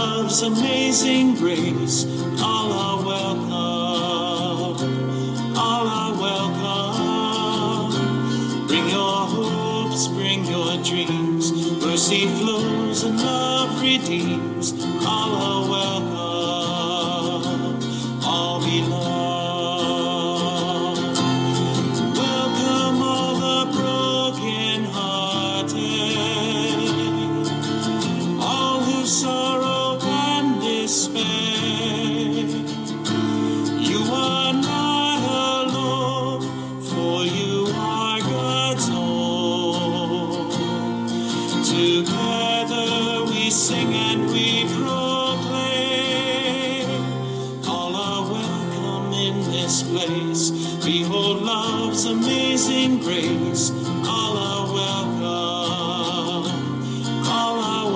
love's amazing grace, all are welcome, all are welcome. Bring your hopes, bring your dreams, mercy flows and love redeems, all are welcome, all belong. Welcome all the broken hearted, all who sorrow and despair. You are not alone, for you are God's own. Together we sing and we proclaim, all are welcome in this place. Behold love's amazing grace, all are welcome, all are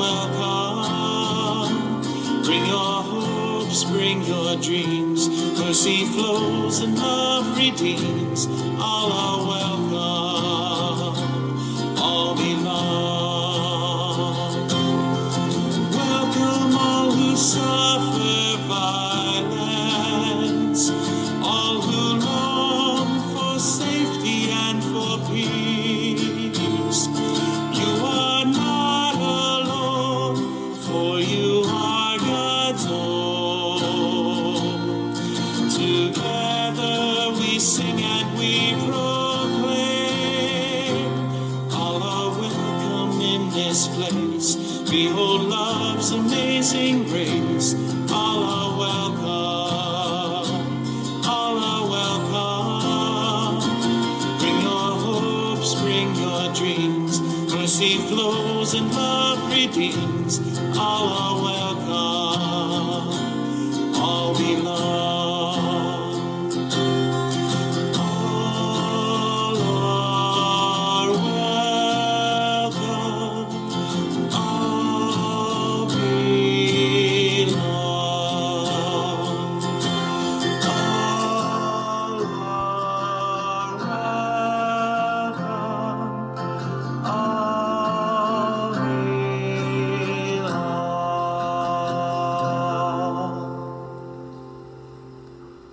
welcome. Bring your hopes, bring your dreams, mercy flows and love redeems, all are welcome, all belong. Welcome all who suffer violence, all who long for safety and for peace. You are not alone, for you are God's own. Together we sing and we proclaim, all are welcome in this place. Behold love's amazing grace, all are welcome, all are welcome. Bring your hopes, bring your dreams, mercy flows and love redeems, all are welcome, all belong.